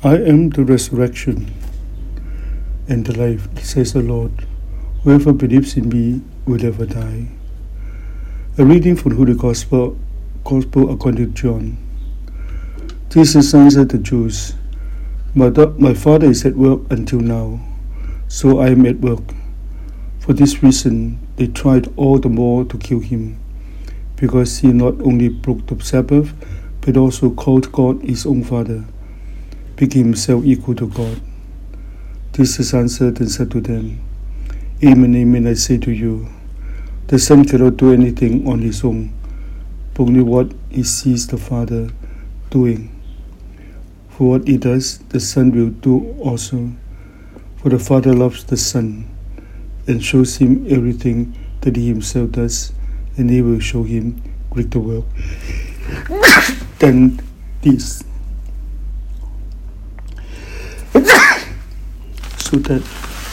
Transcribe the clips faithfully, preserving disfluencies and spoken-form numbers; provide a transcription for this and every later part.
I am the resurrection and the life, says the Lord. Whoever believes in me will never die. A reading from the Holy Gospel, Gospel according to John. Jesus answered the Jews, my, my Father is at work until now, so I am at work. For this reason, they tried all the more to kill him, because he not only broke the Sabbath, but also called God his own Father, making himself equal to God. Jesus answered and said to them, Amen, amen, I say to you, the Son cannot do anything on his own, but only what he sees the Father doing. For what he does, the Son will do also. For the Father loves the Son, and shows him everything that he himself does, and he will show him greater work than this, so that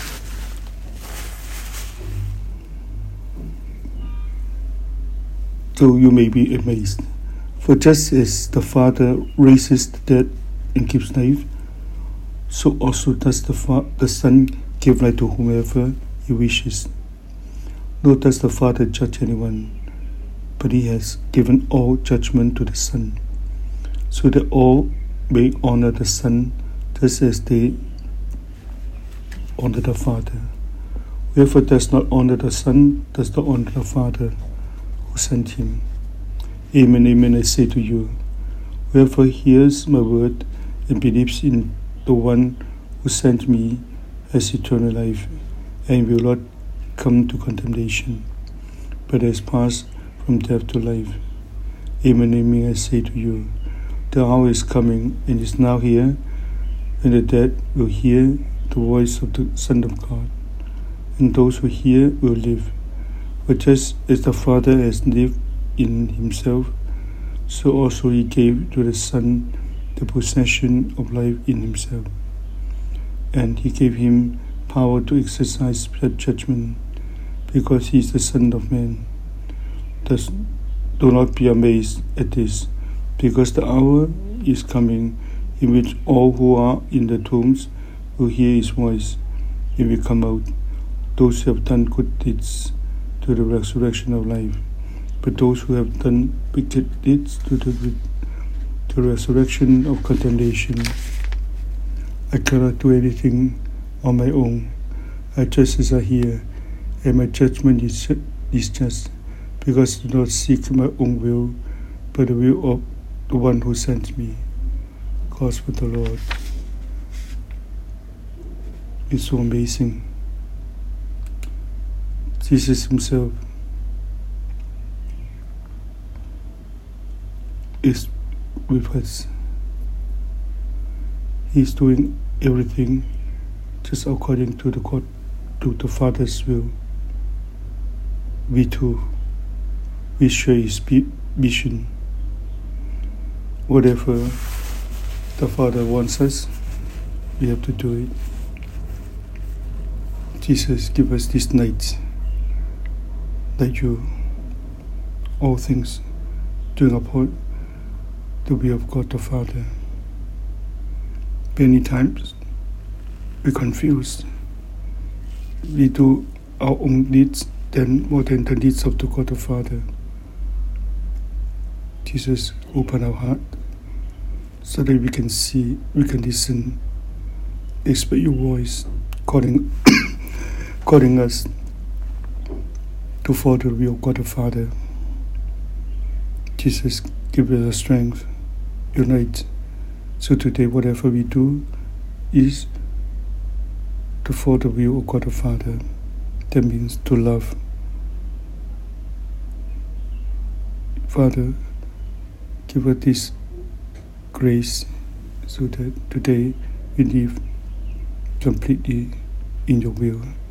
so you may be amazed. For just as the Father raises the dead and gives life, so also does the, fa- the Son give life to whomever he wishes. Nor does the Father judge anyone, but he has given all judgment to the Son, so that all may honor the Son just as they honor the Father. Whoever does not honor the Son does not honor the Father who sent him. Amen, amen, I say to you, whoever hears my word and believes in the one who sent me has eternal life, and will not come to condemnation, but has passed from death to life. Amen, amen, I say to you, the hour is coming and is now here, when the dead will hear the voice of the Son of God, and those who hear will live. For just as the Father has lived in himself, so also he gave to the Son the possession of life in himself. And he gave him power to exercise judgment, because he is the Son of Man. Thus, do not be amazed at this, because the hour is coming in which all who are in the tombs will hear his voice and will come out, those who have done good deeds to the resurrection of life, but those who have done wicked deeds to the, to the resurrection of condemnation. I cannot do anything on my own. I just as I hear, and my judgment is, is just, because I do not seek my own will, but the will of the one who sent me. Gospel of the Lord. It's so amazing. Jesus himself is with us. He's doing everything just according to the God, to the Father's will. We too, we share his vision. Whatever the Father wants us, we have to do it. Jesus, give us this night that you, all things, doing upon the will of God the Father. Many times we confuse. We do our own needs then more than the needs of the God the Father. Jesus, open our heart so that we can see, we can listen, expect your voice calling, calling us to follow the will of God the Father. Jesus, give us the strength, unite. So today, whatever we do is to follow the will of God the Father. That means to love. Father, give us this grace so that today we live completely in your will.